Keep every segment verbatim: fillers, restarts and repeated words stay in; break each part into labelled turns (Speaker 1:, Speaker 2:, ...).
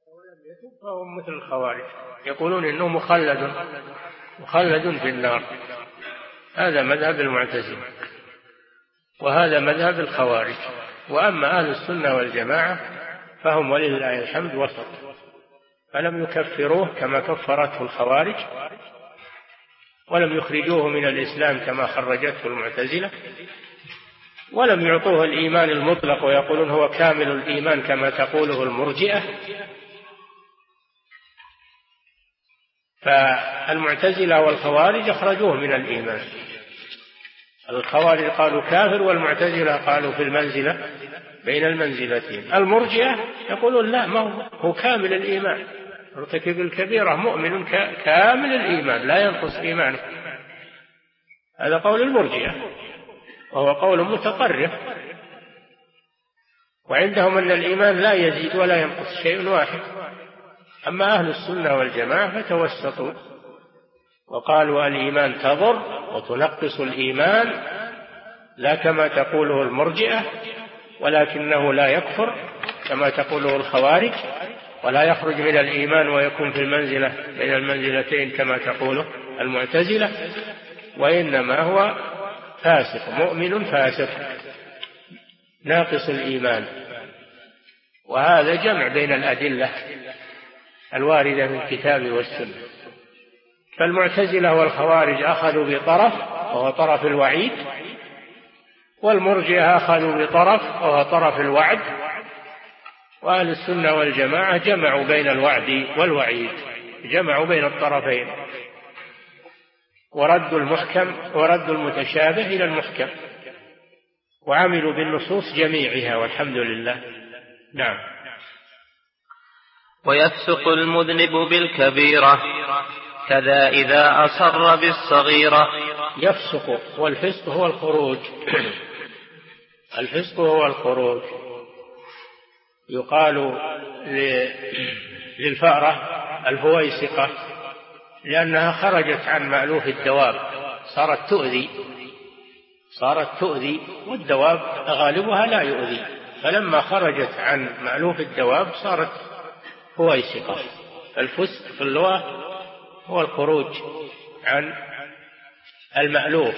Speaker 1: فهم مثل الخوارج، يقولون إنه مخلد مخلد في النار. هذا مذهب المعتزلة وهذا مذهب الخوارج. وأما أهل السنة والجماعة فهم ولله الحمد وسط، فلم يكفروه كما كفرته الخوارج، ولم يخرجوه من الإسلام كما خرجته المعتزلة، ولم يعطوه الإيمان المطلق ويقولون هو كامل الإيمان كما تقوله المرجئة. فالمعتزلة والخوارج أخرجوه من الإيمان، الخوارج قالوا كافر والمعتزلة قالوا في المنزلة بين المنزلتين. المرجئة يقولون لا، ما هو كامل الإيمان، مرتكب الكبيرة مؤمن كامل الإيمان لا ينقص إيمانه. هذا قول المرجئة وهو قول متطرف، وعندهم أن الإيمان لا يزيد ولا ينقص شيء واحد. أما أهل السنة والجماعة فتوسطوا وقالوا الإيمان تضر وتنقص الإيمان، لا كما تقوله المرجئة، ولكنه لا يكفر كما تقوله الخوارج، ولا يخرج من الإيمان ويكون في المنزلة بين المنزلتين كما تقوله المعتزلة، وإنما هو فاسق مؤمن فاسق ناقص الإيمان. وهذا جمع بين الأدلة الواردة من الكتاب والسنة. فالمعتزلة والخوارج أخذوا بطرف وهو طرف الوعيد، والمرجئة أخذوا بطرف وهو طرف الوعد، وأهل السنة والجماعة جمعوا بين الوعد والوعيد، جمعوا بين الطرفين وردوا المحكم وردوا المتشابه إلى المحكم، وعملوا بالنصوص جميعها والحمد لله. نعم.
Speaker 2: ويفسق المذنب بالكبيرة كذا إذا أصر بالصغيرة.
Speaker 1: يفسق، والفسق هو الخروج الفسق هو الخروج. يقال للفأرة الفويسقة لأنها خرجت عن مألوف الدواب، صارت تؤذي صارت تؤذي والدواب غالبها لا يؤذي، فلما خرجت عن مألوف الدواب صارت فويسقة. الفسق في اللغة هو الخروج عن المألوف،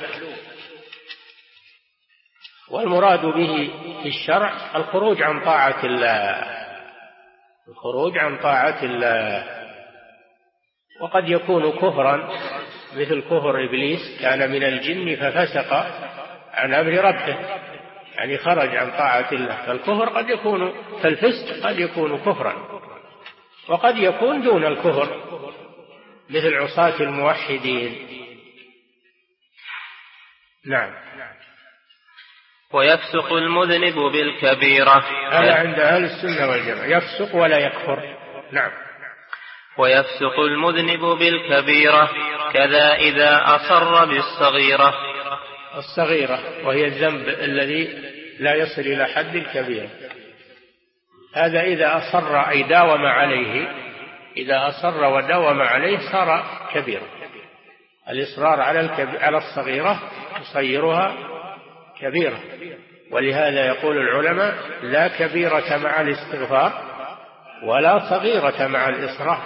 Speaker 1: والمراد به في الشرع الخروج عن طاعة الله الخروج عن طاعة الله وقد يكون كفرا مثل كفر إبليس، كان من الجن ففسق عن أمر ربه، يعني خرج عن طاعة الله. فالكفر قد يكون فالفسق قد يكون كفرا، وقد يكون دون الكفر مثل عصاة الموحدين. نعم.
Speaker 2: ويفسق المذنب بالكبيرة.
Speaker 1: هذا عند أهل السنة والجماعة، يفسق ولا يكفر. نعم.
Speaker 2: ويفسق المذنب بالكبيرة كذا إذا أصر بالصغيرة.
Speaker 1: الصغيرة وهي الذنب الذي لا يصل إلى حد الكبيرة، هذا إذا أصر أي داوم عليه، إذا أصر وداوم عليه صار كبيرة. الإصرار على على الصغيرة يصيرها كبيرة، ولهذا يقول العلماء لا كبيرة مع الاستغفار ولا صغيرة مع الإصرار.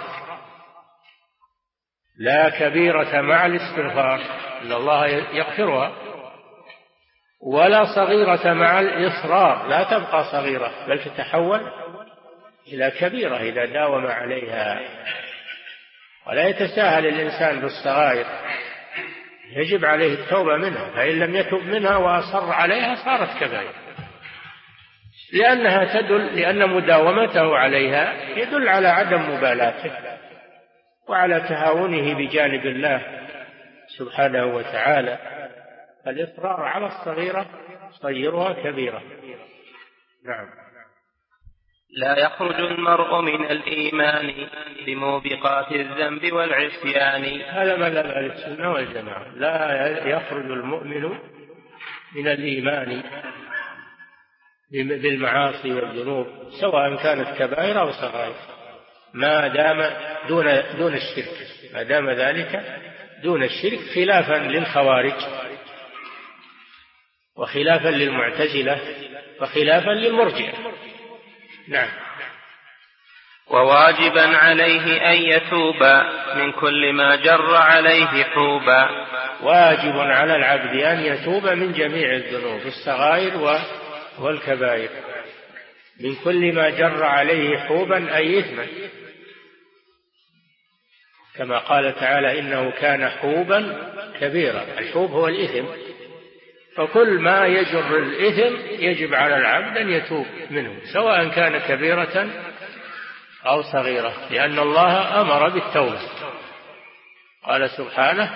Speaker 1: لا كبيرة مع الاستغفار إن الله يغفرها، ولا صغيرة مع الإصرار، لا تبقى صغيرة بل تتحول إلى كبيرة إذا داوم عليها. ولا يتساهل الإنسان بالصغائر، يجب عليه التوبة منها، فإن لم يتب منها وأصر عليها صارت كبيرة، لأنها تدل لأن مداومته عليها يدل على عدم مبالاته وعلى تهاونه بجانب الله سبحانه وتعالى. الإصرار على الصغيرة صيرها كبيرة. نعم.
Speaker 2: لا يخرج المرء من الإيمان بموبقات الذنب والعصيان.
Speaker 1: هذا مذهب أهل السنة والجماعة، لا يخرج المؤمن من الإيمان بالمعاصي والذنوب سواء كانت كبائر أو صغائر، ما دام دون دون الشرك، ما دام ذلك دون الشرك، خلافا للخوارج وخلافا للمعتزلة وخلافا للمرجئة. نعم.
Speaker 2: وواجبا عليه أن يتوب من كل ما جر عليه حوبا.
Speaker 1: واجب على العبد أن يتوب من جميع الذنوب الصغائر والكبائر، من كل ما جر عليه حوبا أي إثما، كما قال تعالى إنه كان حوبا كبيرا. الحوب هو الإثم، فكل ما يجر الإثم يجب على العبد أن يتوب منه سواء كان كبيرة أو صغيرة، لأن الله أمر بالتوبة. قال سبحانه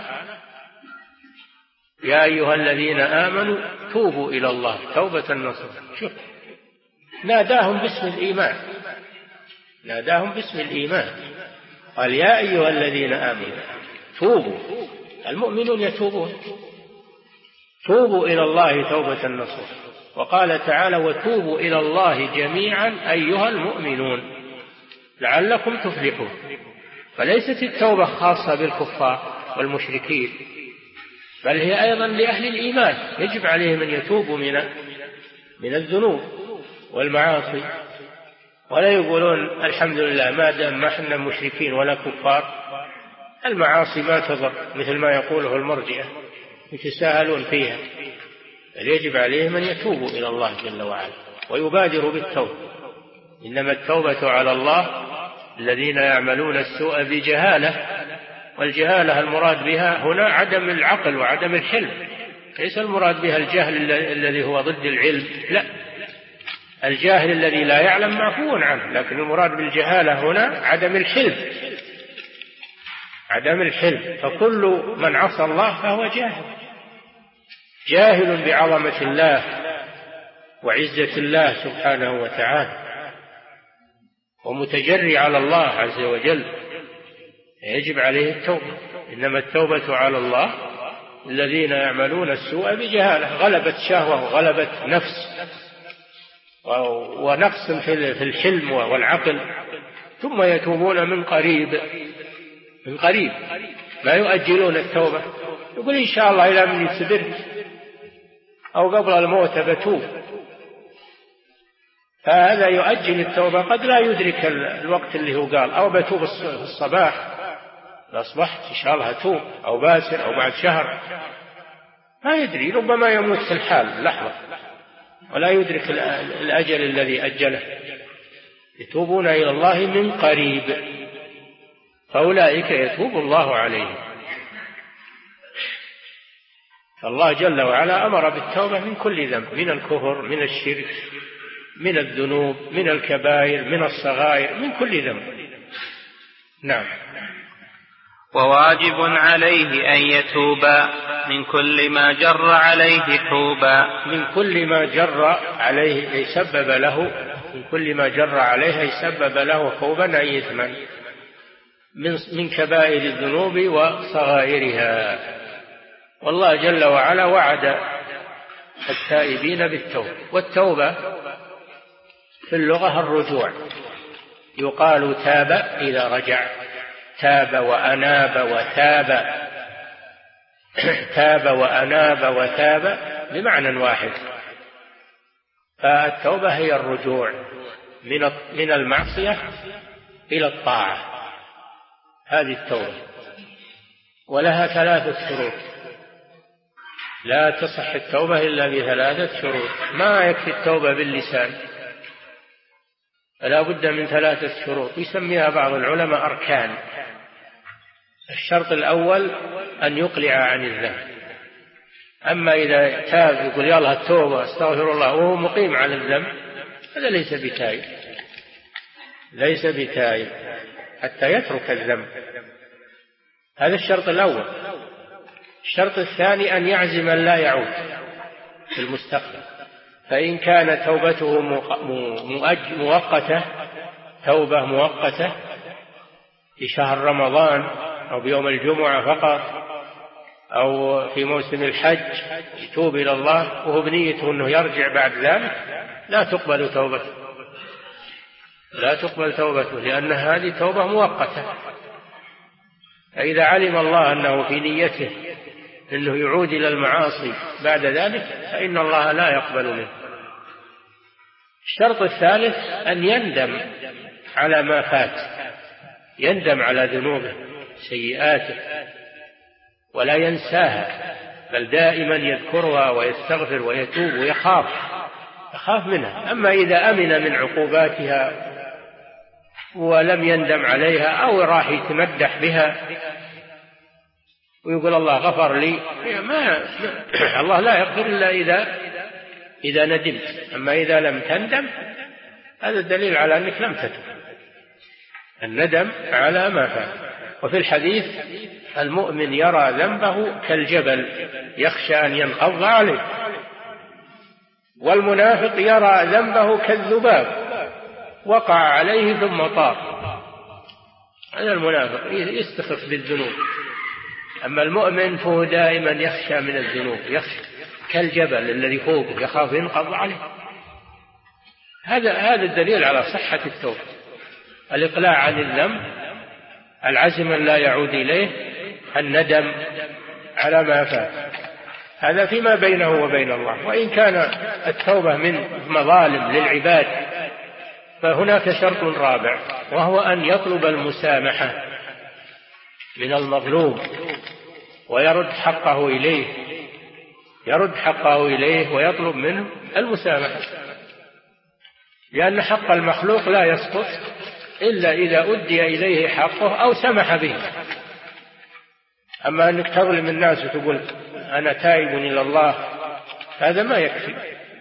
Speaker 1: يا أيها الذين آمنوا توبوا إلى الله توبة نصوحا. شوف ناداهم باسم الإيمان، ناداهم باسم الإيمان، قال يا أيها الذين آمنوا توبوا. المؤمنون يتوبون، توبوا إلى الله توبة نصوحا. وقال تعالى وتوبوا إلى الله جميعا أيها المؤمنون لعلكم تفلحون. فليست التوبة خاصة بالكفار والمشركين، بل هي أيضا لأهل الإيمان، يجب عليهم أن يتوبوا من من الذنوب والمعاصي، ولا يقولون الحمد لله ما دام ما احنا مشركين ولا كفار المعاصي ما تضر، مثل ما يقوله المرجئة يتساهلون فيها. بل يجب عليهم أن يتوبوا إلى الله جل وعلا ويبادروا بالتوبة. إنما التوبة على الله الذين يعملون السوء بجهالة، والجهالة المراد بها هنا عدم العقل وعدم الحلم، ليس المراد بها الجهل الذي هو ضد العلم، لا، الجاهل الذي لا يعلم معفو عنه، لكن المراد بالجهالة هنا عدم الحلم، عدم الحلم. فكل من عصى الله فهو جاهل، جاهل بعظمة الله وعزة الله سبحانه وتعالى، ومتجري على الله عز وجل، يجب عليه التوبة. إنما التوبة على الله الذين يعملون السوء بجهالة، غلبت شهوة وغلبت نفس ونقص في الحلم والعقل، ثم يتوبون من قريب، من قريب ما يؤجلون التوبة، يقول إن شاء الله إلى من يصبر أو قبل الموت بتوب، فهذا يؤجل التوبة، قد لا يدرك الوقت اللي هو قال أو بتوب الصباح أصبحت إن شاء الله أتوب، أو باسر أو بعد شهر، ما يدري، ربما يموت في الحال لحظة ولا يدرك الأجل الذي أجله. يتوبون إلى الله من قريب فأولئك يتوب الله عليهم. فالله جل وعلا أمر بالتوبة من كل ذنب، من الكفر، من الشرك، من الذنوب، من الكبائر، من الصغائر، من كل ذنب. نعم.
Speaker 2: وواجب عليه أن يتوب من كل ما جر عليه حوبا.
Speaker 1: من كل ما جر عليه أي سبب له، من كل ما جر عليه أي سبب له حوبا أي إثما، من من كبائر الذنوب وصغائرها. والله جل وعلا وعد التائبين بالتوبة، والتوبة في اللغة الرجوع، يقال تاب إذا رجع، تاب وأناب وتاب، تاب وأناب وتاب بمعنى واحد. فالتوبة هي الرجوع من من المعصية إلى الطاعة، هذه التوبة، ولها ثلاثة شروط، لا تصح التوبة إلا بثلاثة شروط، ما يكفي التوبة باللسان، فلا بد من ثلاثة شروط يسميها بعض العلماء أركان. الشرط الأول أن يقلع عن الذنب، أما إذا تاب يقول يلا التوبة استغفر الله وهو مقيم على الذنب هذا ليس بتائب، ليس بتائب حتى يترك الذنب، هذا الشرط الأول. الشرط الثاني أن يعزم أن لا يعود في المستقبل، فإن كانت توبته مؤقتة، توبة مؤقتة في شهر رمضان أو بيوم الجمعة فقط أو في موسم الحج يتوب إلى الله وهو بنيته أنه يرجع بعد ذلك، لا تقبل توبته، لا تقبل توبته، لأن هذه توبة مؤقتة. فإذا علم الله أنه في نيته أنه يعود إلى المعاصي بعد ذلك فإن الله لا يقبل منه. الشرط الثالث أن يندم على ما فات، يندم على ذنوبه سيئاته ولا ينساها، بل دائما يذكرها ويستغفر ويتوب ويخاف يخاف منها. أما إذا أمن من عقوباتها ولم يندم عليها أو راح يتمدح بها ويقول الله غفر لي، ما الله لا يغفر إلا إذا إذا ندمت. أما إذا لم تندم هذا الدليل على أنك لم تتب، الندم على ما فات. وفي الحديث المؤمن يرى ذنبه كالجبل يخشى أن ينقض عليه، والمنافق يرى ذنبه كالذباب وقع عليه ثم طار. هذا المنافق يستخف بالذنوب، أما المؤمن فهو دائما يخشى من الذنوب، يخشى كالجبل الذي فوقه يخاف ينقض عليه. هذا هذا الدليل على صحة التوبة، الإقلاع عن الذنب، العزم أن لا يعود إليه، الندم على ما فات. هذا فيما بينه وبين الله. وإن كان التوبة من مظالم للعباد فهناك شرط رابع، وهو أن يطلب المسامحة من المظلوم ويرد حقه إليه، يرد حقه إليه ويطلب منه المسامحة، لأن حق المخلوق لا يسقط إلا إذا أدي إليه حقه أو سمح به. أما أنك تظلم الناس وتقول أنا تائب إلى الله، هذا ما يكفي.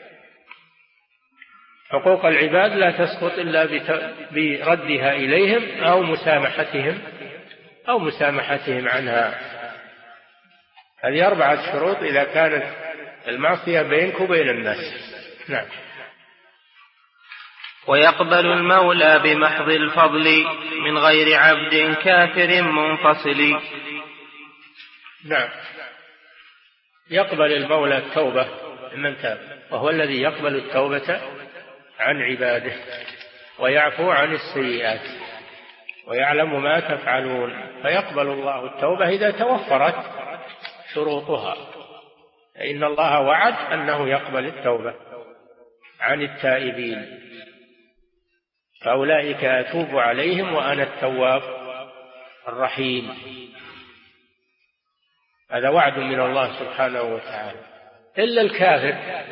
Speaker 1: حقوق العباد لا تسقط إلا بردها إليهم أو مسامحتهم أو مسامحتهم عنها. هذه أربعة شروط إذا كانت المعصية بينك وبين الناس. نعم.
Speaker 2: ويقبل المولى بمحض الفضل من غير عبد كافر منفصل.
Speaker 1: نعم، يقبل المولى التوبة من تاب، وهو الذي يقبل التوبة عن عباده ويعفو عن السيئات ويعلم ما تفعلون. فيقبل الله التوبة إذا توفرت شروطها، فإن الله وعد أنه يقبل التوبة عن التائبين، فأولئك أتوب عليهم وأنا التواب الرحيم. هذا وعد من الله سبحانه وتعالى. إلا الكافر،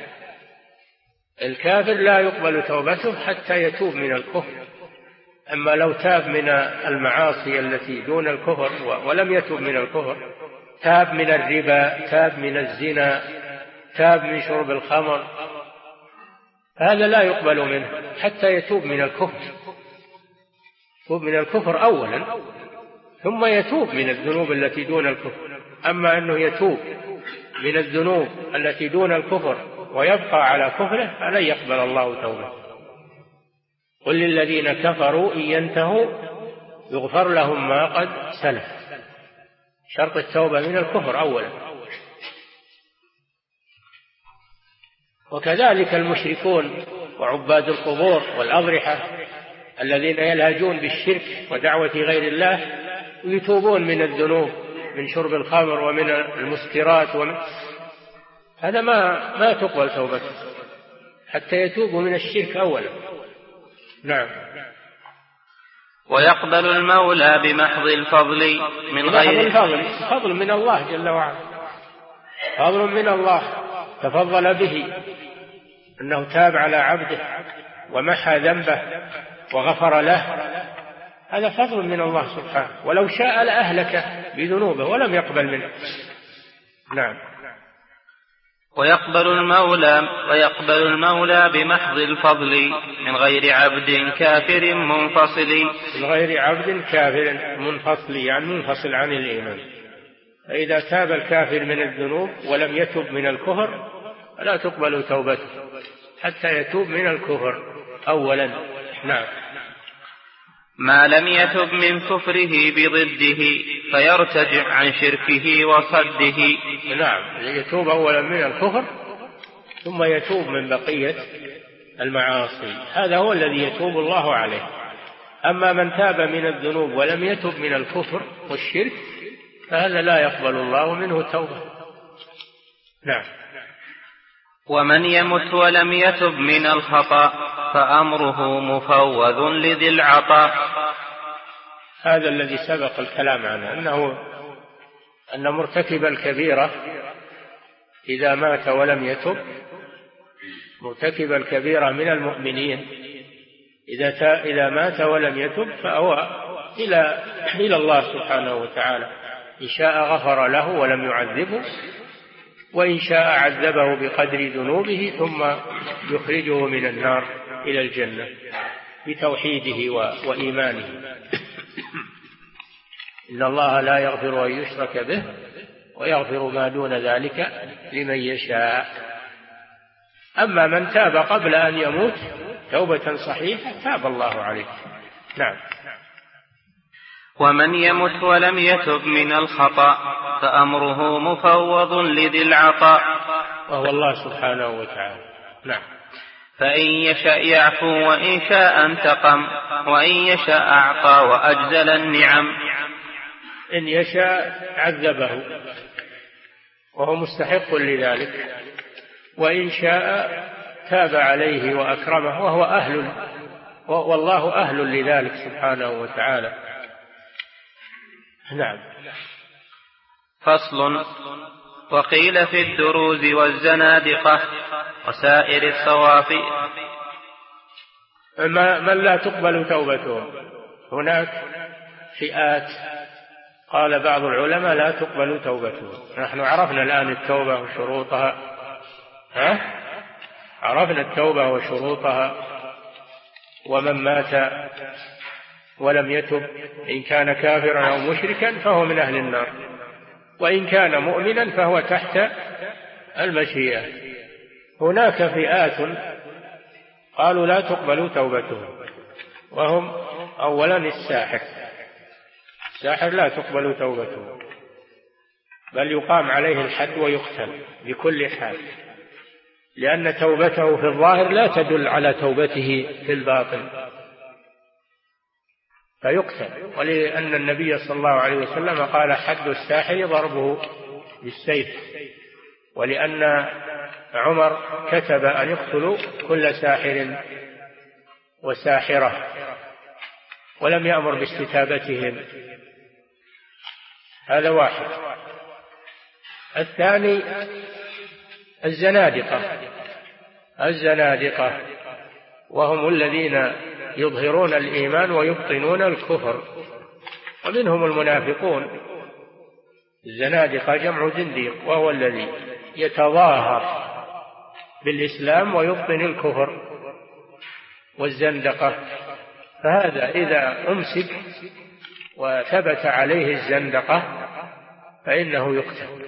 Speaker 1: الكافر لا يقبل توبته حتى يتوب من الكفر. أما لو تاب من المعاصي التي دون الكفر ولم يتوب من الكفر، تاب من الربا، تاب من الزنا، تاب من شرب الخمر، هذا لا يقبل منه حتى يتوب من الكفر. يتوب من الكفر أولا ثم يتوب من الذنوب التي دون الكفر. أما أنه يتوب من الذنوب التي دون الكفر ويبقى على كفره فلن يقبل الله توبه. قل للذين كفروا إن ينتهوا يغفر لهم ما قد سلف. شرط التوبة من الكفر أولا. وكذلك المشركون وعباد القبور والأضرحة الذين يلهجون بالشرك ودعوة غير الله ويتوبون من الذنوب من شرب الخمر ومن المسكرات ومن هذا ما ما تقبل توبته حتى يتوبوا من الشرك أولا. نعم.
Speaker 2: ويقبل المولى بمحض الفضل من غير
Speaker 1: الفضل، فضل من الله جل وعلا، فضل من الله تفضل به أنه تاب على عبده ومحى ذنبه وغفر له، هذا فضل من الله سبحانه. ولو شاء لأهلك بذنوبه ولم يقبل منه. نعم.
Speaker 2: ويقبل المولى ويقبل المولى بمحض الفضل من غير عبد كافر منفصل.
Speaker 1: من غير عبد كافر منفصل يعني منفصل عن الإيمان. فإذا تاب الكافر من الذنوب ولم يتب من الكفر فلا تقبل توبته حتى يتوب من الكفر أولا. نعم.
Speaker 2: ما لم يتب من كفره بضده فيرتجع عن شركه وصده.
Speaker 1: نعم، يتوب أولا من الكفر ثم يتوب من بقية المعاصي، هذا هو الذي يتوب الله عليه. أما من تاب من الذنوب ولم يتب من الكفر والشرك فهذا لا يقبل الله منه توبة. نعم.
Speaker 2: ومن يمت ولم يتب من الخطأ فأمره مفوض لذي العطاء.
Speaker 1: هذا الذي سبق الكلام عنه، أنه أن مرتكب الكبيرة إذا مات ولم يتب، مرتكب الكبيرة من المؤمنين إذا إذا مات ولم يتب فهو إلى إلى الله سبحانه وتعالى، إن شاء غفر له ولم يعذبه، وإن شاء عذبه بقدر ذنوبه ثم يخرجه من النار إلى الجنة بتوحيده وإيمانه. إن الله لا يغفر أن يشرك به ويغفر ما دون ذلك لمن يشاء. أما من تاب قبل أن يموت توبة صحيحة تاب الله عليه. نعم.
Speaker 2: ومن يمت ولم يتب من الخطأ فأمره مفوض لذي العطاء،
Speaker 1: وهو الله سبحانه وتعالى. نعم.
Speaker 2: فإن يشاء يعفو وإن شاء انتقم وإن يشاء أعطى وأجزل النعم.
Speaker 1: إن يشاء عذبه وهو مستحق لذلك، وإن شاء تاب عليه وأكرمه وهو أهل، والله أهل لذلك سبحانه وتعالى. نعم.
Speaker 2: فصل. وقيل في الدروز والزنادقة وسائر الصوافي
Speaker 1: من لا تقبل توبتهم. هناك فئات قال بعض العلماء لا تقبل توبتهم. نحن عرفنا الآن التوبة وشروطها، ها؟ عرفنا التوبة وشروطها. ومن مات ولم يتب إن كان كافرا أو مشركا فهو من أهل النار، وإن كان مؤمنا فهو تحت المشيئة. هناك فئات قالوا لا تقبل توبتهم، وهم أولا الساحر. الساحر لا تقبل توبته، بل يقام عليه الحد ويقتل بكل حال، لأن توبته في الظاهر لا تدل على توبته في الباطن فيقتل. ولأن النبي صلى الله عليه وسلم قال حد الساحر ضربه بالسيف، ولأن عمر كتب أن يقتلوا كل ساحر وساحرة ولم يأمر باستتابتهم. هذا واحد. الثاني الزنادقة. الزنادقة وهم الذين يظهرون الإيمان ويبطنون الكفر، ومنهم المنافقون. الزنادقة جمع زنديق، وهو الذي يتظاهر بالإسلام ويبطن الكفر والزندقة. فهذا إذا أمسك وثبت عليه الزندقة فإنه يقتل،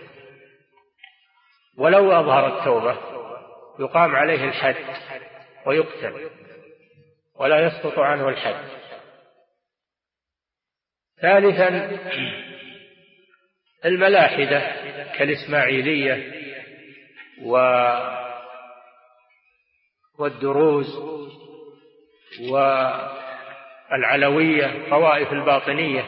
Speaker 1: ولو أظهر التوبة يقام عليه الحد ويقتل ولا يسقط عنه الحد. ثالثا الملاحدة كالإسماعيلية والدروز والعلوية، طوائف الباطنية.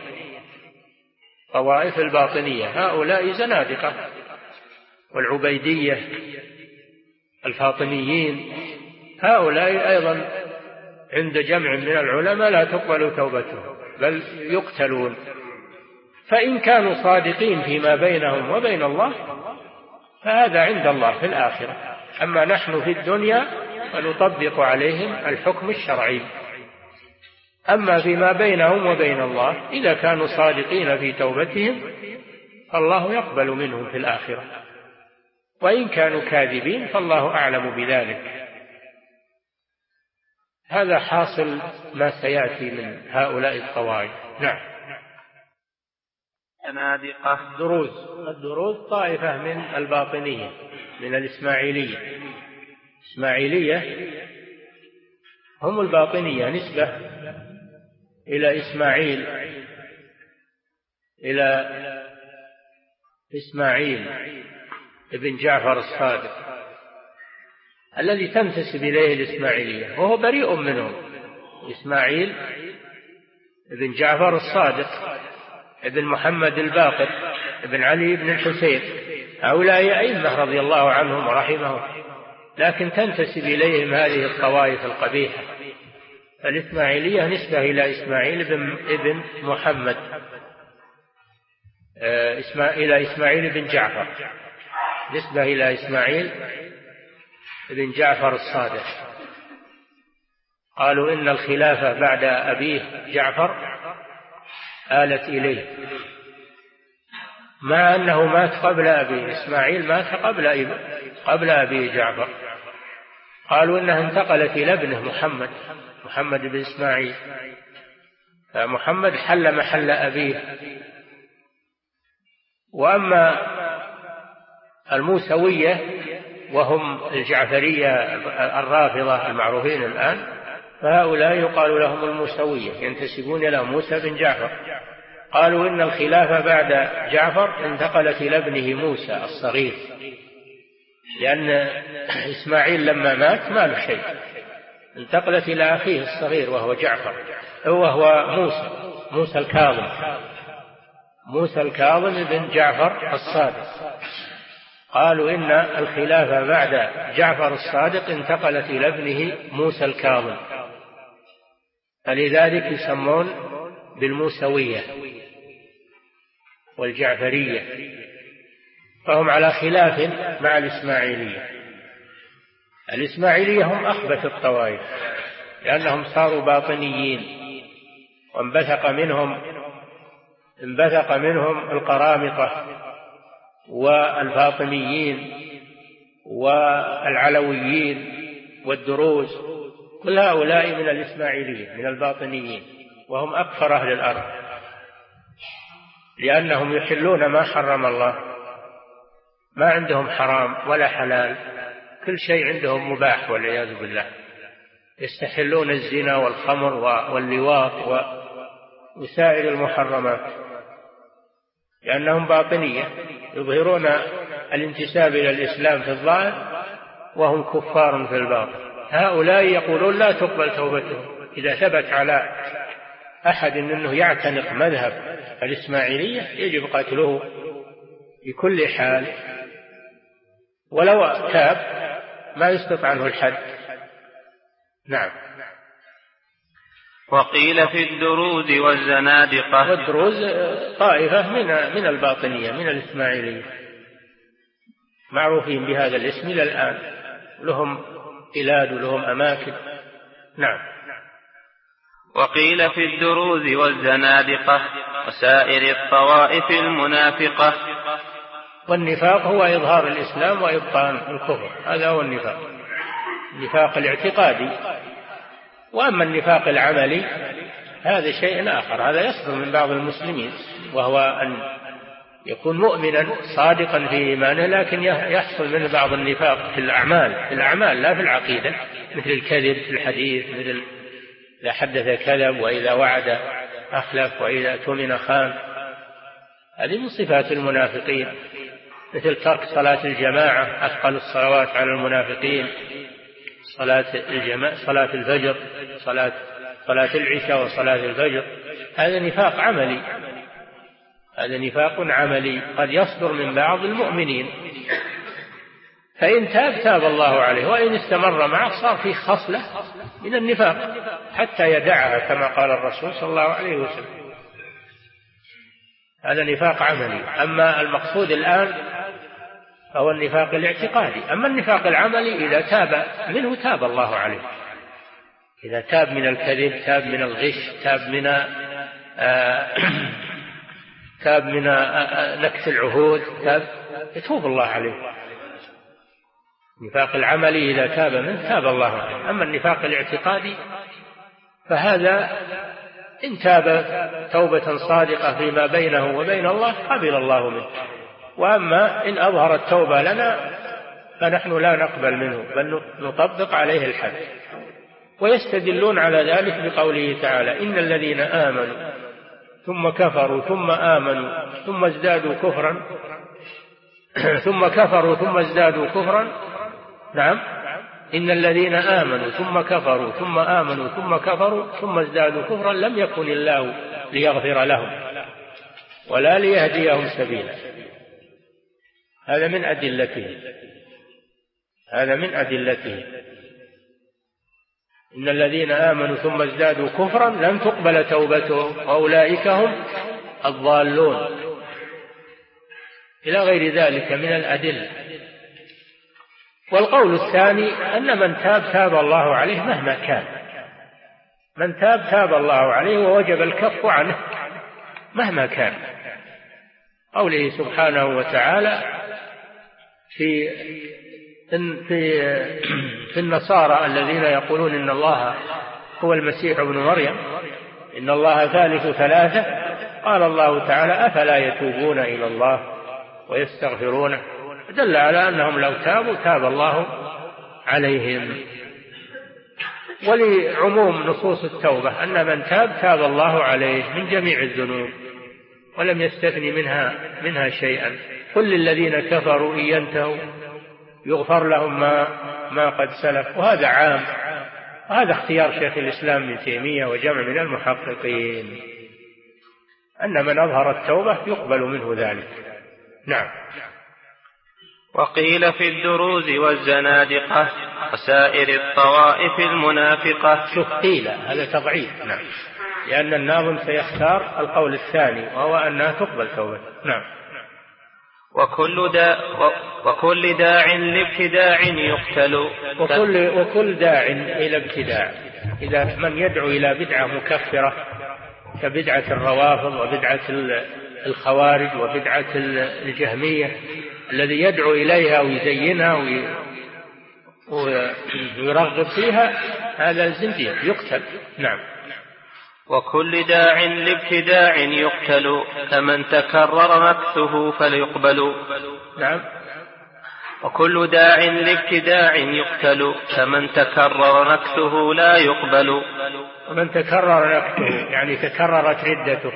Speaker 1: طوائف الباطنية هؤلاء زنادقة، والعبيدية الفاطميين هؤلاء أيضا عند جمع من العلماء لا تقبل توبتهم بل يقتلون. فإن كانوا صادقين فيما بينهم وبين الله فهذا عند الله في الآخرة. أما نحن في الدنيا فنطبق عليهم الحكم الشرعي. أما فيما بينهم وبين الله إذا كانوا صادقين في توبتهم فالله يقبل منهم في الآخرة، وإن كانوا كاذبين فالله أعلم بذلك. هذا حاصل ما سيأتي من هؤلاء الطوائف. نعم.
Speaker 2: زنادقة.
Speaker 1: الدروز. الدروز طائفة من الباطنية من الإسماعيلية. إسماعيلية هم الباطنية نسبة إلى إسماعيل إلى إسماعيل ابن جعفر الصادق الذي تنتسب إليه الإسماعيلية، وهو بريء منهم. إسماعيل ابن جعفر الصادق ابن محمد الباقر ابن علي بن الحسين، هؤلاء أئمة رضي الله عنهم ورحمهم، لكن تنتسب إليهم هذه الطوائف القبيحة. الإسماعيلية نسبة إلى إسماعيل بن ابن محمد، إلى إسماعيل بن جعفر، نسبة إلى إسماعيل بن جعفر الصادق. قالوا إن الخلافة بعد أبيه جعفر آلت إليه، مع أنه مات قبل أبيه. إسماعيل مات قبل قبل أبيه جعفر. قالوا إنها انتقلت إلى ابنه محمد، محمد بن إسماعيل، فمحمد حل محل أبيه. وأما الموسوية وهم الجعفرية الرافضة المعروفين الآن، فهؤلاء يقال لهم الموسوية، ينتسبون إلى موسى بن جعفر. قالوا إن الخلافة بعد جعفر انتقلت إلى ابنه موسى الصغير، لأن إسماعيل لما مات ما له شيء، انتقلت إلى أخيه الصغير وهو جعفر، وهو موسى موسى الكاظم موسى الكاظم بن جعفر الصادق. قالوا إن الخلافة بعد جعفر الصادق انتقلت إلى ابنه موسى الكاظم، فلذلك يسمون بالموسوية والجعفرية، فهم على خلاف مع الإسماعيلية. الإسماعيلية هم أخبث الطوائف، لأنهم صاروا باطنيين، وانبثق منهم انبثق منهم القرامطة والفاطميين والعلويين والدروز، كل هؤلاء من الإسماعيلية من الباطنيين، وهم أكثر أهل الأرض، لأنهم يحلون ما حرم الله، ما عندهم حرام ولا حلال، كل شيء عندهم مباح والعياذ بالله. يستحلون الزنا والخمر واللواط وسائر المحرمات، لأنهم باطنية يظهرون الانتساب إلى الإسلام في الظاهر وهم كفار في الباطن. هؤلاء يقولون لا تقبل توبتهم. إذا ثبت على أحد أنه يعتنق مذهب الإسماعيلية يجب قتله بكل حال، ولو تاب ما يسقط عنه الحد. نعم.
Speaker 2: وقيل في الدروز والزنادقة.
Speaker 1: والدروز طائفة من من الباطنية من الإسماعيلية، معروفين بهذا الاسم إلى الآن، لهم بلاد ولهم أماكن. نعم.
Speaker 2: وقيل في الدروز والزنادقة وسائر الطوائف المنافقة.
Speaker 1: والنفاق هو إظهار الإسلام وإبطان الكفر، هذا هو النفاق، النفاق الاعتقادي. وأما النفاق العملي هذا شيء آخر، هذا يصدر من بعض المسلمين، وهو أن يكون مؤمنا صادقا في إيمانه، لكن يحصل منه بعض النفاق في الأعمال في الأعمال لا في العقيدة، مثل الكذب في الحديث، مثل إذا حدث كذب، وإذا وعد أخلف، وإذا اؤتمن خان. هذه من صفات المنافقين. مثل ترك صلاة الجماعة، أثقل الصلوات على المنافقين صلاة الجماعة، صلاة الفجر، صلاة صلاة العشاء وصلاة الفجر. هذا نفاق عملي، هذا نفاق عملي قد يصدر من بعض المؤمنين، فإن تاب تاب الله عليه، وإن استمر معه صار فيه خصلة من النفاق حتى يدعها كما قال الرسول صلى الله عليه وسلم. هذا نفاق عملي. أما المقصود الآن فهو النفاق الاعتقادي. أما النفاق العملي إذا تاب منه تاب الله عليه، إذا تاب من الكذب، تاب من الغش، تاب من آه تاب من آه نكث العهود، تاب يتوب الله عليه. النفاق العملي إذا تاب منه تاب الله عليه. أما النفاق الاعتقادي فهذا إن تاب توبة صادقة فيما بينه وبين الله قبل الله منه، وأما إن أظهر التوبة لنا فنحن لا نقبل منه، بل نطبق عليه الحد. ويستدلون على ذلك بقوله تعالى: إن الذين آمنوا ثم كفروا ثم آمنوا ثم ازدادوا كفرا ثم كفروا ثم ازدادوا كفرا. نعم. إن الذين آمنوا ثم كفروا ثم آمنوا ثم كفروا ثم ازدادوا كفرا لم يكن الله ليغفر لهم ولا ليهديهم سبيلا. هذا من أدلته. هذا من أدلته. إن الذين آمنوا ثم ازدادوا كفرا لن تقبل توبتهم وأولئك هم الضالون، إلى غير ذلك من الأدلة. والقول الثاني أن من تاب تاب الله عليه مهما كان، من تاب تاب الله عليه ووجب الكف عنه مهما كان. قوله سبحانه وتعالى في في في النصارى الذين يقولون إن الله هو المسيح ابن مريم إن الله ثالث ثلاثة، قال الله تعالى أفلا يتوبون إلى الله ويستغفرونه، دل على أنهم لو تابوا تاب الله عليهم. ولعموم نصوص التوبة أن من تاب تاب الله عليه من جميع الذنوب ولم يستثني منها منها شيئا. قل للذين كفروا إن ينتهوا يغفر لهم ما ما قد سلف، وهذا عام، وهذا اختيار شيخ الإسلام ابن تيمية وجمع من المحققين أن من أظهر التوبة يقبل منه ذلك. نعم.
Speaker 2: وقيل في الدروز والزنادقة وسائر الطوائف المنافقة.
Speaker 1: شوف قيل هذا تضعيف، نعم، لأن الناظم سيختار القول الثاني وهو أنها تقبل توبة. نعم.
Speaker 2: وكل داع وكل داع لابتداع يقتل.
Speaker 1: وكل وكل داع إلى ابتداع، إذا من يدعو إلى بدعة مكفرة كبدعة الروافض وبدعة الخوارج وبدعة الجهمية، الذي يدعو إليها ويزينها ويرغب فيها هذا الزنديق يقتل. نعم.
Speaker 2: وكل داع لابتداع يقتل كمن تكرر مكثه فليقبل.
Speaker 1: نعم.
Speaker 2: وكل داع لابتداع يقتل كمن تكرر نكثه لا يقبل.
Speaker 1: ومن تكرر نكثه يعني تكررت ردته،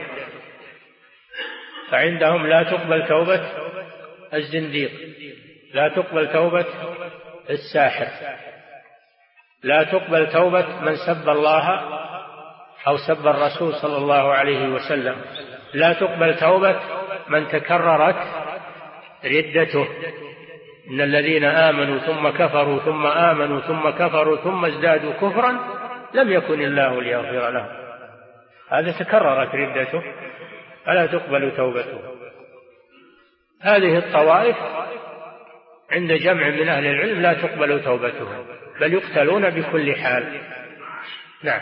Speaker 1: فعندهم لا تقبل توبة الزنديق، لا تقبل توبة الساحر، لا تقبل توبة من سب الله أو سب الرسول صلى الله عليه وسلم، لا تقبل توبة من تكررت ردته. إن الذين آمنوا ثم كفروا ثم آمنوا ثم كفروا ثم ازدادوا كفرا لم يكن الله ليغفر لهم، هذا تكررت ردته فلا تقبل توبته. هذه الطوائف عند جمع من أهل العلم لا تقبل توبتهم بل يقتلون بكل حال. نعم.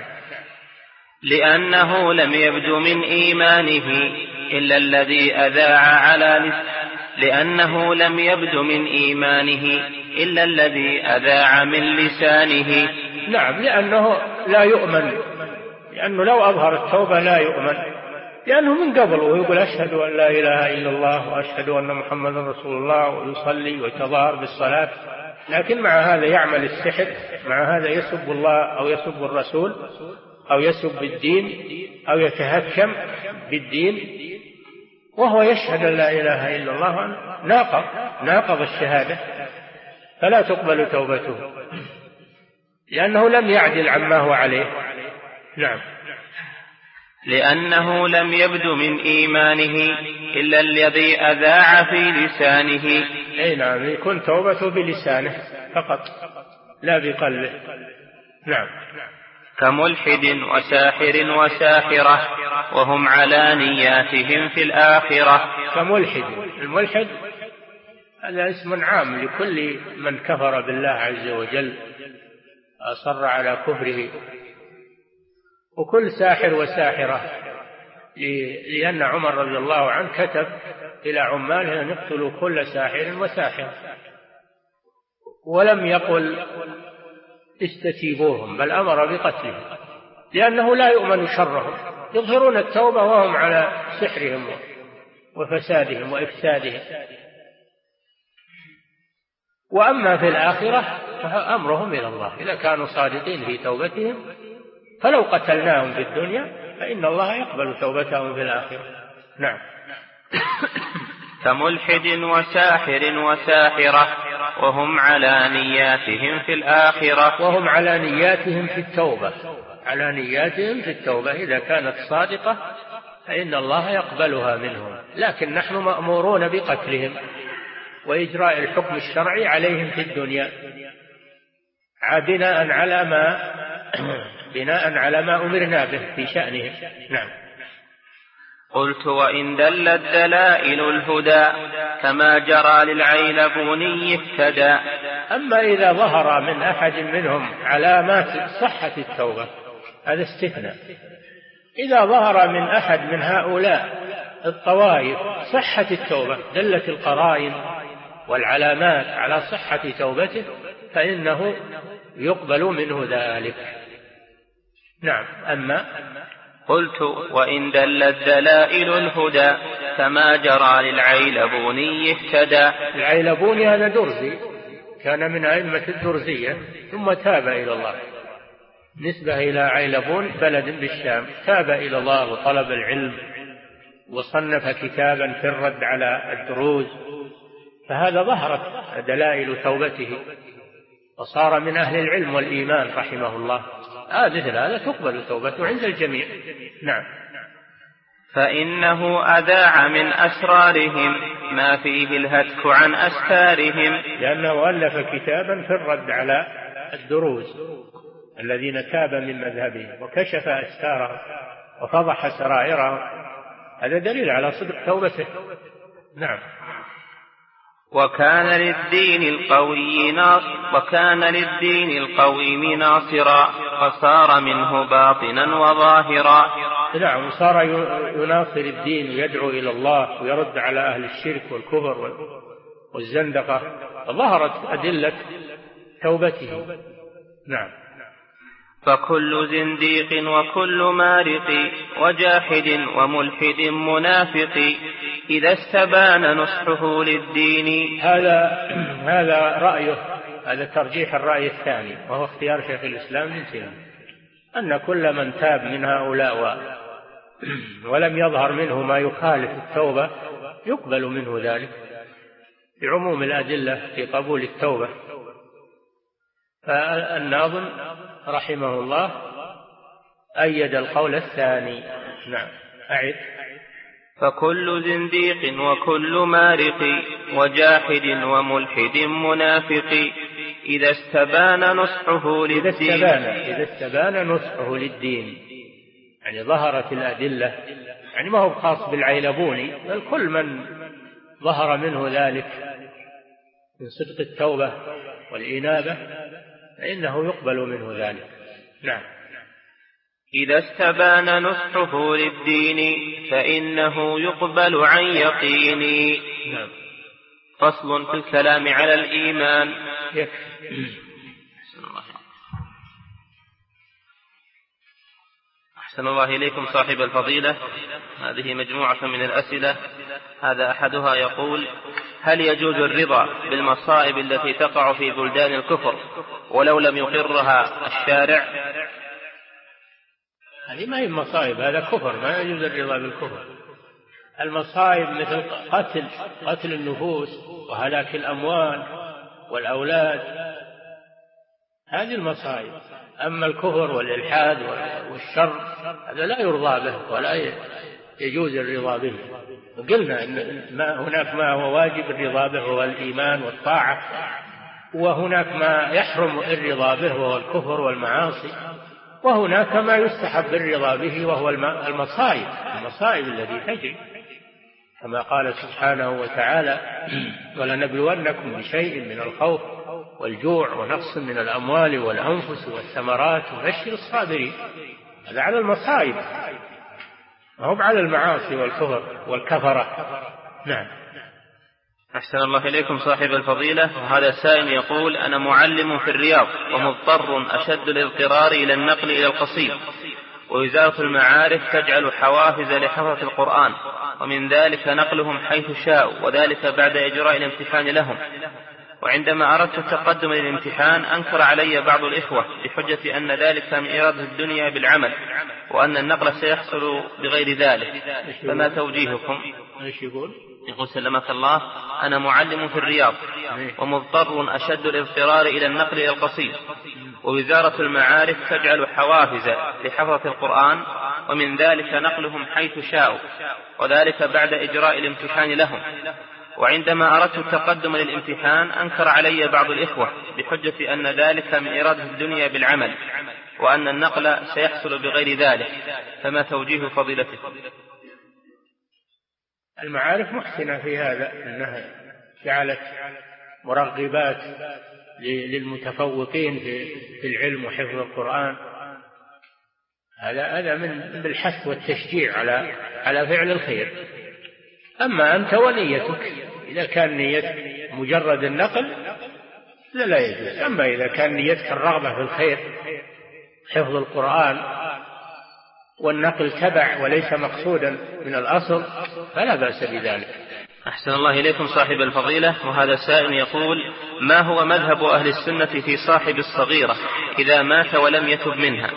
Speaker 2: لأنه لم يبد من إيمانه إلا الذي أذاع على لسانه لأنه لم يبد من إيمانه إلا الذي أذاع من لسانه.
Speaker 1: نعم، لأنه لا يؤمن، لأنه لو أظهر التوبة لا يؤمن، لأنه من قبل ويقول أشهد أن لا إله إلا الله وأشهد أن محمد رسول الله ويصلي ويتظاهر بالصلاة، لكن مع هذا يعمل السحر، مع هذا يسب الله أو يسب الرسول أو يسب الدين أو يتهكم بالدين وهو يشهد أن لا إله إلا الله، ناقض ناقض الشهادة، فلا تقبل توبته لأنه لم يعدل عما هو عليه. نعم.
Speaker 2: لأنه لم يبد من إيمانه إلا الذي أذاع في لسانه.
Speaker 1: أي نعم، يكون توبته بلسانه فقط لا بقلبه. نعم.
Speaker 2: كملحد وساحر وساحرة وهم على نياتهم في الآخرة.
Speaker 1: كملحد، الملحد هذا اسم عام لكل من كفر بالله عز وجل أصر على كفره، وكل ساحر وساحرة، لأن عمر رضي الله عنه كتب إلى عماله أن يقتلوا كل ساحر وساحرة، ولم يقل استتيبوهم بل أمر بقتلهم، لأنه لا يؤمن شرهم، يظهرون التوبة وهم على سحرهم وفسادهم وإفسادهم. وأما في الآخرة فأمرهم إلى الله، إذا كانوا صادقين في توبتهم فلو قتلناهم في الدنيا فإن الله يقبل توبتهم في الآخرة. نعم.
Speaker 2: كملحد وساحر وساحرة وهم على نياتهم في الآخرة.
Speaker 1: وهم على نياتهم في التوبة، على نياتهم في التوبة إذا كانت صادقة فإن الله يقبلها منهم، لكن نحن مأمورون بقتلهم وإجراء الحكم الشرعي عليهم في الدنيا بناء على ما بناء على ما أمرنا به في شأنهم. نعم.
Speaker 2: قلت وإن دلت دلائل الهدى كما جرى للعيلبوني اهتدى.
Speaker 1: أما إذا ظهر من أحد منهم علامات صحة التوبة هذا استثناء. إذا ظهر من أحد من هؤلاء الطوائف صحة التوبة، دلت القرائن والعلامات على صحة توبته، فإنه يقبل منه ذلك. نعم. أما
Speaker 2: قلت وإن دلت دلائل الهدى كما جرى للعيلبوني اهتدى.
Speaker 1: العيلبوني هذا درزي، كان من أئمة الدرزية ثم تاب إلى الله، نسبة إلى عيلبون بلد بالشام، تاب إلى الله وطلب العلم وصنف كتابا في الرد على الدروز، فهذا ظهرت دلائل توبته وصار من أهل العلم والإيمان رحمه الله. آه مثل هذا تقبل توبته عند الجميع. نعم.
Speaker 2: فإنه أذاع من أسرارهم ما فيه الهتك عن أستارهم،
Speaker 1: لأنه ألف كتابا في الرد على الدروز الذين تاب من مذهبهم وكشف أستارهم وفضح سرائرهم، هذا دليل على صدق توبته. نعم.
Speaker 2: وكان للدين القوي ناصر وكان للدين القويم ناصرا فصار منه باطنا وظاهرا.
Speaker 1: نعم. صار يناصر الدين ويدعو إلى الله ويرد على أهل الشرك والكفر والزندقة، ظهرت أدلة توبته. نعم.
Speaker 2: فكل زنديق وكل مارق وجاحد وملحد منافق إذا استبان نصحه للدين.
Speaker 1: هذا هذا رأيه، هذا ترجيح الرأي الثاني وهو اختيار شيخ الإسلام ابن تيمية، أن كل من تاب من هؤلاء ولم يظهر منه ما يخالف التوبة يقبل منه ذلك بعموم الأدلة في قبول التوبة. فالناظم رحمه الله أيد القول الثاني. نعم. أعد.
Speaker 2: فكل زنديق وكل مارق وجاحد وملحد منافق إذا استبان نصحه للدين.
Speaker 1: إذا استبان, إذا استبان نصحه للدين يعني ظهرت الأدلة، يعني ما هو خاص بالعيلبوني بل كل من ظهر منه ذلك من صدق التوبة والإنابة فإنه يقبل منه ذلك. نعم.
Speaker 2: إذا استبان نصحه للدين فإنه يقبل عن يقين.
Speaker 1: نعم.
Speaker 2: فصل في الكلام على الإيمان. أحسن الله إليكم صاحب الفضيلة. هذه مجموعة من الأسئلة، هذا أحدها يقول: هل يجوز الرضا بالمصائب التي تقع في بلدان الكفر ولو لم يقرها الشارع؟
Speaker 1: هذه ما هي مصائب، هذا كفر، ما يجوز الرضا بالكفر. المصائب مثل قتل قتل النفوس وهلاك الأموال والأولاد، هذه المصائب. أما الكفر والإلحاد والشر هذا لا يرضى به ولا يجوز الرضا به. وقلنا إن ما هناك ما هو واجب الرضا به هو الإيمان والطاعة، وهناك ما يحرم الرضا به وهو الكفر والمعاصي، وهناك ما يستحب الرضا به وهو المصائب المصائب التي تجري، كما قال سبحانه وتعالى: ولنبلونكم بشيء من الخوف والجوع ونقص من الأموال والأنفس والثمرات وبشر الصابرين. هذا على المصائب، وهم على المعاصي والكفر والكفرة. نعم.
Speaker 2: أحسن الله إليكم صاحب الفضيلة. وهذا سائل يقول: أنا معلم في الرياض ومضطر أشد الاضطرار إلى النقل إلى القصيم، ووزارة المعارف تجعل حوافز لحفظة القرآن، ومن ذلك نقلهم حيث شاءوا، وذلك بعد إجراء الامتحان لهم. وعندما أردت التقدم للامتحان أنكر علي بعض الإخوة بحجة أن ذلك من إرادة الدنيا بالعمل، وأن النقل سيحصل بغير ذلك، فما توجيهكم؟
Speaker 1: ايش يقول؟
Speaker 2: يقول: سلمك الله، أنا معلم في الرياض ومضطر أشد الاضطرار إلى النقل إلى القصير، ووزارة المعارف تجعل حوافز لحفظة القرآن، ومن ذلك نقلهم حيث شاءوا، وذلك بعد إجراء الامتحان لهم. وعندما أردت التقدم للامتحان أنكر علي بعض الإخوة بحجة أن ذلك من إرادة الدنيا بالعمل، وأن النقل سيحصل بغير ذلك، فما توجيه فضيلتكم؟
Speaker 1: المعارف محسنة في هذا، أنها جعلت مرغبات للمتفوقين في العلم وحفظ القرآن، هذا هذا من بالحث والتشجيع على على فعل الخير. أما أنت ونيتك، إذا كان نيتك مجرد النقل لا لا يجوز. أما إذا كان نيتك الرغبة في الخير، حفظ القرآن والنقل تبع وليس مقصودا من الأصل، فلا بأس بذلك.
Speaker 2: أحسن الله إليكم صاحب الفضيلة. وهذا سائل يقول: ما هو مذهب أهل السنة في صاحب الصغيرة إذا مات ولم يتب منها؟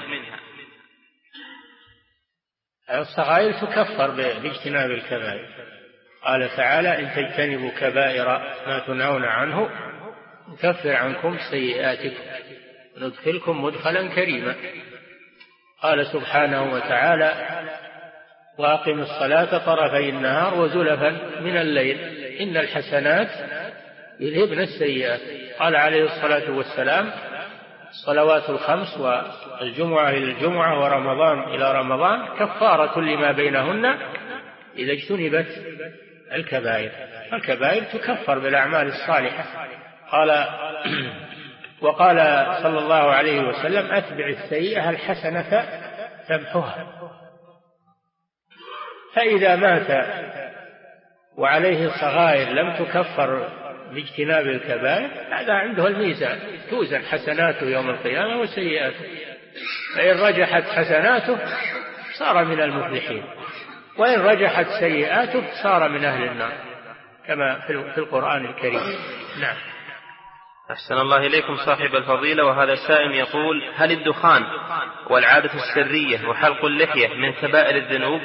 Speaker 1: الصغائر تكفر باجتناب الكبائر. قال تعالى: إن تجتنبوا كبائر ما تنهون عنه نكفر عنكم سيئاتكم وندخلكم مدخلا كريما. قال سبحانه وتعالى: وأقم الصلاة طرفي النهار وزلفا من الليل إن الحسنات يذهبن السيئات. قال عليه الصلاة والسلام: الصلوات الخمس والجمعة إلى الجمعة ورمضان إلى رمضان كفارة لما بينهن إذا اجتنبت الكبائر. الكبائر تكفر بالأعمال الصالحة. قال وقال صلى الله عليه وسلم: أتبع السيئة الحسنة تمحها. فإذا مات وعليه صغائر لم تكفر باجتناب الكبائر، هذا عنده الميزان، توزن حسناته يوم القيامة وسيئاته، فإن رجحت حسناته صار من المفلحين، وإن رجحت سيئاته صار من أهل النار، كما في القرآن الكريم. نعم.
Speaker 2: أحسن الله إليكم صاحب الفضيلة. وهذا سائل يقول: هل الدخان والعادة السرية وحلق اللحية من كبائر الذنوب؟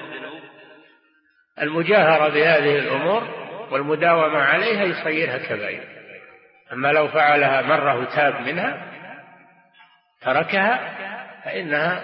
Speaker 1: المجاهرة بهذه الأمور والمداومة عليها يصيرها كبائر. أما لو فعلها مرة وتاب منها تركها فإنها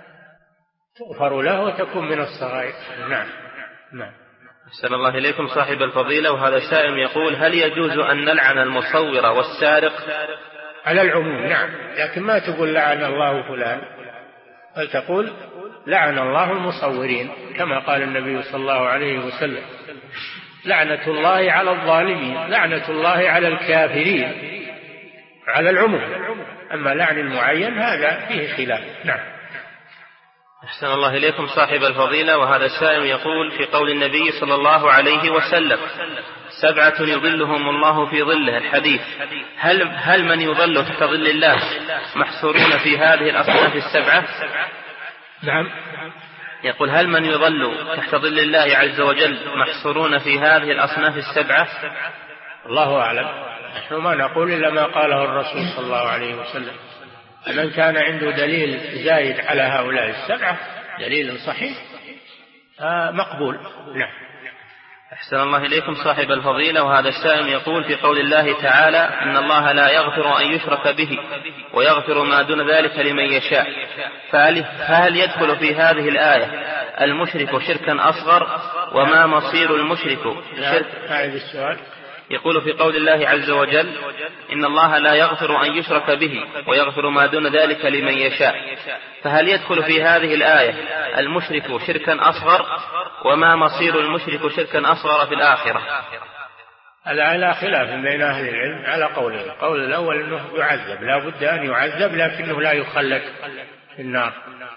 Speaker 1: تغفر له وتكون من الصغائر. نعم. نعم.
Speaker 2: أحسن الله إليكم صاحب الفضيلة. وهذا سائل يقول: هل يجوز أن نلعن المصور والسارق؟
Speaker 1: على العموم نعم، لكن ما تقول لعن الله فلان، بل تقول لعن الله المصورين، كما قال النبي صلى الله عليه وسلم: لعنة الله على الظالمين، لعنة الله على الكافرين، على العموم. أما لعن المعين هذا فيه خلاف. نعم.
Speaker 2: أحسن الله إليكم صاحب الفضيلة. وهذا السائل يقول: في قول النبي صلى الله عليه وسلم: سبعة يظلهم الله في ظله، الحديث، هل, هل من يظل تحت ظل الله محصورون في هذه الأصناف السبعة؟
Speaker 1: نعم.
Speaker 2: يقول: هل من يظل تحت ظل الله عز وجل محصورون في هذه الأصناف السبعة؟
Speaker 1: الله أعلم، نحن ما نقول إلا ما قاله الرسول صلى الله عليه وسلم. من كان عنده دليل زايد على هؤلاء السبعة، دليل صحيح، مقبول. نعم.
Speaker 2: أحسن الله إليكم صاحب الفضيلة. وهذا السائل يقول: في قول الله تعالى: إن الله لا يغفر أن يشرك به ويغفر ما دون ذلك لمن يشاء، فهل, فهل يدخل في هذه الآية المشرك شركا أصغر؟ وما مصير المشرك شرك؟
Speaker 1: هذا السؤال.
Speaker 2: يقول: في قول الله عز وجل: إن الله لا يغفر أن يشرك به ويغفر ما دون ذلك لمن يشاء، فهل يدخل في هذه الآية المشرك شركا أصغر؟ وما مصير المشرك شركا أصغر في الآخرة؟
Speaker 1: هذا على خلاف بين أهل العلم على قولين. القول الأول أنه يعذب، لا بد أن يعذب، لكنه لا يخلد في النار،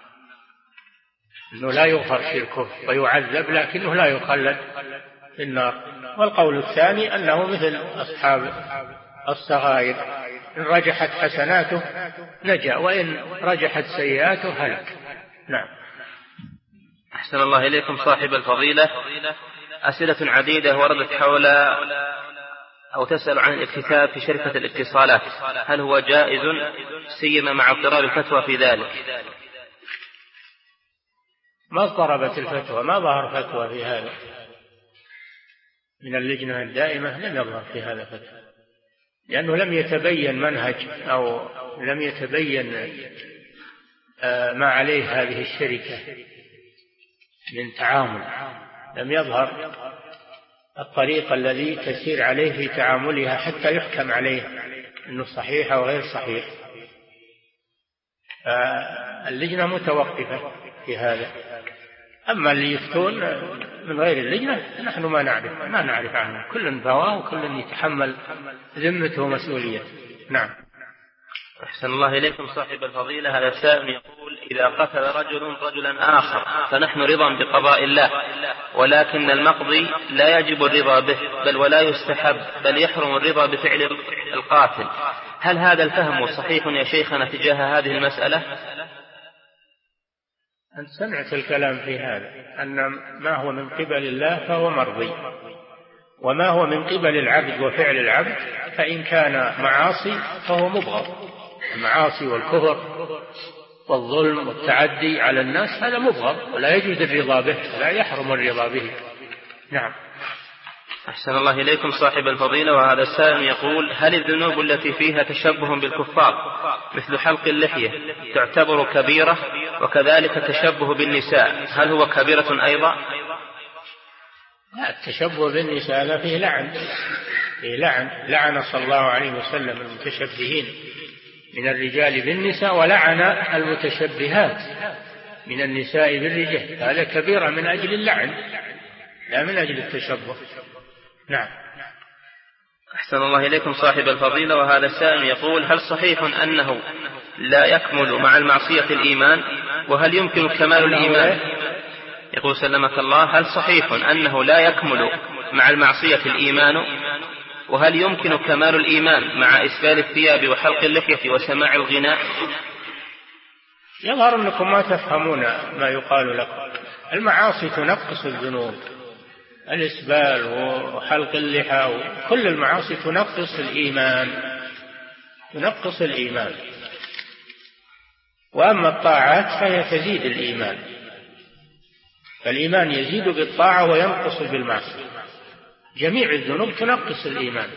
Speaker 1: أنه لا يغفر شركه ويعذب لكنه لا يخلد في النار. والقول الثاني أنه مثل أصحاب الصغائر، إن رجحت حسناته نجا، وإن رجحت سيئاته هلك. نعم.
Speaker 2: أحسن الله إليكم صاحب الفضيلة. أسئلة عديدة وردت حول أو تسأل عن الاكتتاب في شركة الاتصالات، هل هو جائز سيما مع اضطراب الفتوى في ذلك؟
Speaker 1: ما اضطربت الفتوى، ما ظهر فتوى في هذا من اللجنة الدائمة، لم يظهر في هذا فتوى، لأنه لم يتبين منهج أو لم يتبين ما عليه هذه الشركة من تعامل، لم يظهر الطريق الذي تسير عليه في تعاملها حتى يحكم عليه أنه صحيح أو غير صحيح. اللجنة متوقفة في هذا. أما اللي يفتون من غير اللجنة نحن ما نعرف ما نعرف عنه، كل ضواه وكل يتحمل ذمته ومسؤوليته. نعم.
Speaker 2: أحسن الله إليكم صاحب الفضيلة. هذا سائل يقول: إذا قتل رجل رجلا آخر فنحن رضا بقضاء الله، ولكن المقضي لا يجب الرضا به بل ولا يستحب بل يحرم الرضا بفعل القاتل، هل هذا الفهم صحيح يا شيخنا تجاه هذه المسألة؟
Speaker 1: أنت سمعت الكلام في هذا، أن ما هو من قبل الله فهو مرضي، وما هو من قبل العبد وفعل العبد فإن كان معاصي فهو مبغض. المعاصي والكفر والظلم والتعدي على الناس هذا مبغض ولا يجوز الرضا به، لا يحرم الرضا به. نعم.
Speaker 2: أحسن الله إليكم صاحب الفضيلة. وهذا السائل يقول: هل الذنوب التي فيها تشبه بالكفار مثل حلق اللحية تعتبر كبيرة، وكذلك التشبه بالنساء هل هو كبيرة أيضا؟
Speaker 1: لا، التشبه بالنساء لا فيه لعن، فيه لعن لعن صلى الله عليه وسلم المتشبهين من الرجال بالنساء، ولعن المتشبهات من النساء بالرجال، هذا كبيرة من أجل اللعن لا من أجل التشبه. نعم.
Speaker 2: أحسن الله إليكم صاحب الفضيلة. وهذا السائل يقول: هل صحيح أنه لا يكمل مع المعصية الإيمان، وهل يمكن كمال الإيمان؟ يقول سلمك الله: هل صحيح أنه لا يكمل مع المعصية الإيمان، وهل يمكن كمال الإيمان مع إسبال الثياب وحلق اللحية وسماع الغناء؟
Speaker 1: يظهر أنكم ما تفهمون ما يقال لكم. المعاصي تنقص الذنوب، الإسبال وحلق اللحى وكل المعاصي تنقص الإيمان، تنقص الإيمان. وأما الطاعات فهي تزيد الإيمان، فالإيمان يزيد بالطاعة وينقص بالمعصية. جميع الذنوب تنقص الإيمان.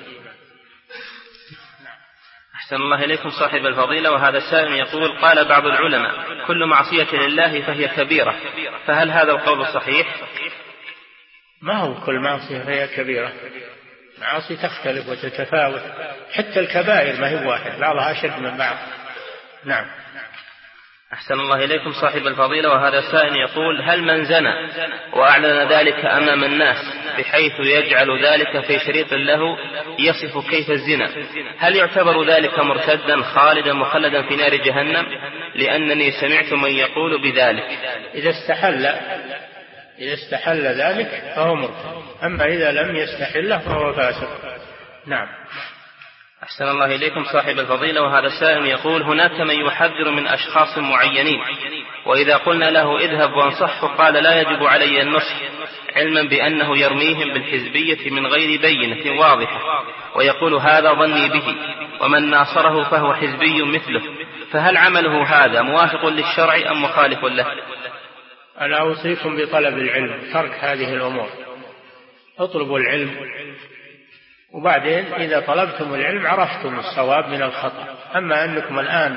Speaker 2: أحسن الله إليكم صاحب الفضيلة. وهذا السائل يقول: قال بعض العلماء: كل معصية لله فهي كبيرة، فهل هذا القول صحيح؟
Speaker 1: ما هو كل معصية فهي كبيرة، معاصي تختلف وتتفاوت، حتى الكبائر ما هي واحد، بعضها أشد من بعض. نعم.
Speaker 2: أحسن الله إليكم صاحب الفضيلة. وهذا السائل يقول: هل من زنى وأعلن ذلك أمام الناس بحيث يجعل ذلك في شريط له يصف كيف الزنا، هل يعتبر ذلك مرتدا خالدا مخلدا في نار جهنم؟ لأنني سمعت من يقول بذلك.
Speaker 1: إذا استحل إذا استحل ذلك فهو مرتد، أما إذا لم يستحله فهو فاسق. نعم.
Speaker 2: أحسن الله إليكم صاحب الفضيلة. وهذا السائل يقول: هناك من يحذر من أشخاص معينين، وإذا قلنا له اذهب وانصحه قال لا يجب علي النصح، علما بأنه يرميهم بالحزبية من غير بينة واضحة، ويقول هذا ظني به، ومن ناصره فهو حزبي مثله، فهل عمله هذا موافق للشرع أم مخالف له؟
Speaker 1: أنا أوصيكم بطلب العلم، ترك هذه الأمور، اطلبوا العلم، وبعدين إذا طلبتم العلم عرفتم الصواب من الخطأ. أما أنكم الآن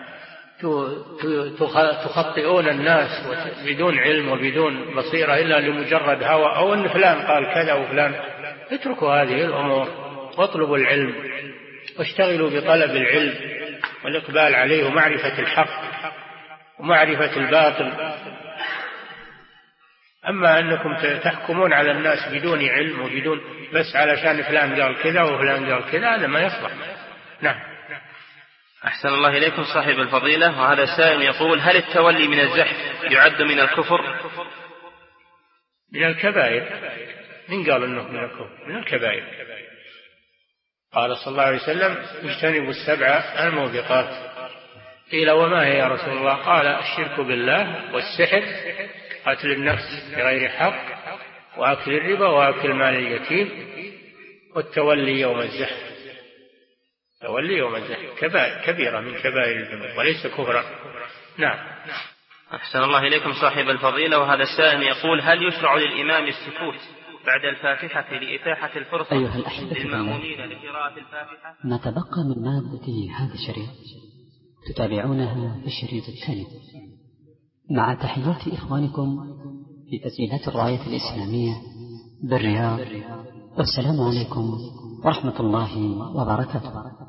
Speaker 1: تخطئون الناس بدون علم وبدون بصيرة إلا لمجرد هوى، أو أن فلان قال كذا وفلان، اتركوا هذه الأمور واطلبوا العلم واشتغلوا بطلب العلم والإقبال عليه ومعرفة الحق ومعرفة الباطل. أما أنكم تحكمون على الناس بدون علم وبدون بس علشان فلان قال كذا وفلان قال كذا، هذا ما يصلح. نعم.
Speaker 2: أحسن الله إليكم صاحب الفضيلة. وهذا السائل يقول: هل التولي من الزحف يعد من الكفر؟
Speaker 1: من الكبائر. من قال أنه من الكفر؟ من الكبائر. قال صلى الله عليه وسلم: اجتنبوا السبع الموبقات. قيل: وما هي يا رسول الله؟ قال: الشرك بالله، والسحر، قتل النفس بغير حق، وأكل الربا، وأكل مال اليتيم، والتولي يوم الزحف. تولي يوم الزحف كبائر، كبيرة من كبائر الذنوب وليس كفرا. نعم.
Speaker 2: أحسن الله إليكم صاحب الفضيلة. وهذا السائل يقول: هل يشرع للإمام السكوت بعد الفاتحة لإتاحة الفرصة
Speaker 3: أيها الأحبة
Speaker 2: للمأمومين لقراءة الفاتحة؟
Speaker 3: ما تبقى من مادة هذا الشريط تتابعونها في الشريط التالي، مع تحيات إخوانكم في تسجيلات الراية الإسلامية بالرياض. والسلام عليكم ورحمة الله وبركاته.